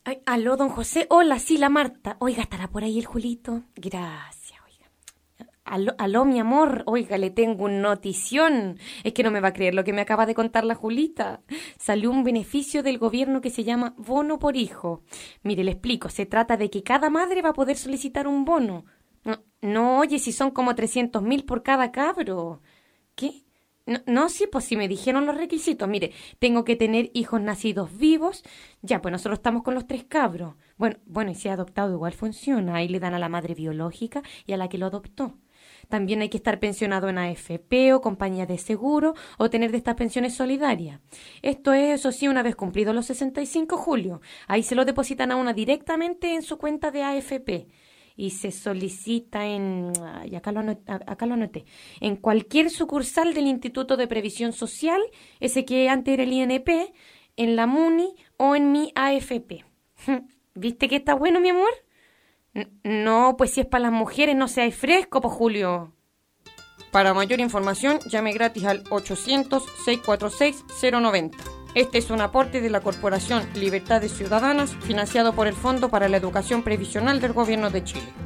Ay, aló, don José. Hola, sí, la Marta. Oiga, ¿estará por ahí el Julito? Gracias, oiga. Aló, mi amor. Oiga, le tengo un notición. Es que no me va a creer lo que me acaba de contar la Julita. Salió un beneficio del gobierno que se llama bono por hijo. Mire, le explico. Se trata de que cada madre va a poder solicitar un bono. No, no, oye, si son como 300.000 por cada cabro. ¿Qué? No, no, sí, pues sí me dijeron los requisitos. Mire, tengo que tener hijos nacidos vivos. Ya, pues nosotros estamos con los 3 cabros. Bueno, y si ha adoptado igual funciona. Ahí le dan a la madre biológica y a la que lo adoptó. También hay que estar pensionado en AFP o compañía de seguro o tener de estas pensiones solidarias. Esto es, eso sí, una vez cumplidos los 65, Julio. Ahí se lo depositan a una directamente en su cuenta de AFP y se solicita y acá lo anoté, en cualquier sucursal del Instituto de Previsión Social, ese que antes era el INP, en la MUNI o en mi AFP. ¿Viste que está bueno, mi amor? No, pues si es para las mujeres, no seáis fresco, pues Julio. Para mayor información, llame gratis al 800-646-090. Este es un aporte de la Corporación Libertades Ciudadanas, financiado por el Fondo para la Educación Previsional del Gobierno de Chile.